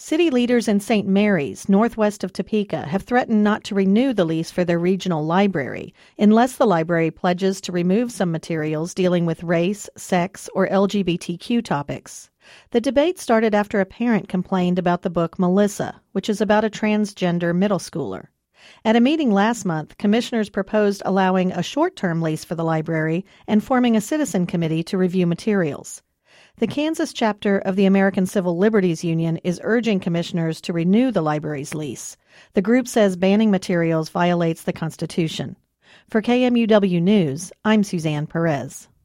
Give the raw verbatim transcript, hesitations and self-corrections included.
City leaders in Saint Mary's, northwest of Topeka, have threatened not to renew the lease for their regional library unless the library pledges to remove some materials dealing with race, sex, or L G B T Q topics. The debate started after a parent complained about the book Melissa, which is about a transgender middle schooler. At a meeting last month, commissioners proposed allowing a short-term lease for the library and forming a citizen committee to review materials. The Kansas chapter of the American Civil Liberties Union is urging commissioners to renew the library's lease. The group says banning materials violates the Constitution. For K M U W News, I'm Suzanne Perez.